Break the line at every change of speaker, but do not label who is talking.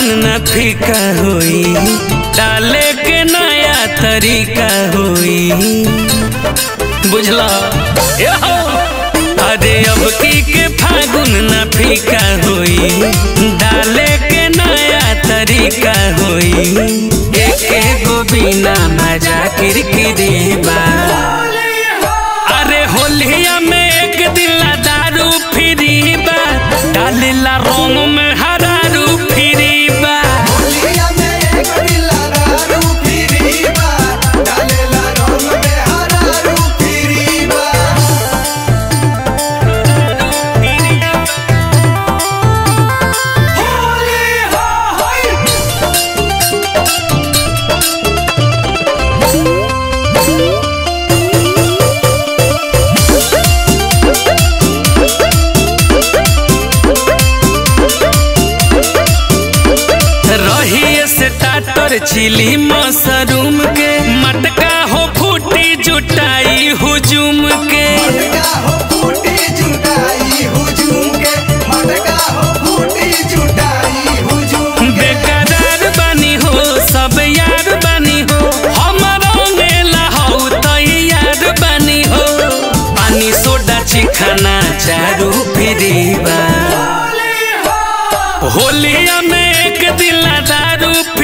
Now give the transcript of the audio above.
फागुन न फीका होई, डाले के नया तरीका होई, बुझला। अरे अब के फागुन न फीका होई, डाले के नया तरीका होई, एक गो बिना मजा किरकिरी बा। अरे होलिया में एक दिला दारू फ्री बा, डालेला रंग में हरारू फ्री बा।
होलिया में एक दिला दारू फ्री बा, डालेला रंग में हरारू फ्री बा। होली हो होई।
रही स्टार्टर चिली मशरूम के, मटका हो फूटी जुटाई हुजूम के,
मटका हो फूटी जुटाई हुजूम के, मटका हो फूटी जुटाई हुजूम के।
बेकरार बनी हो सब यार बनी हो, हमारा मेला हो तैयार बनी हो, पानी सोडा चिखाना चारू फ्री बा। होलिया में एक दिला दारू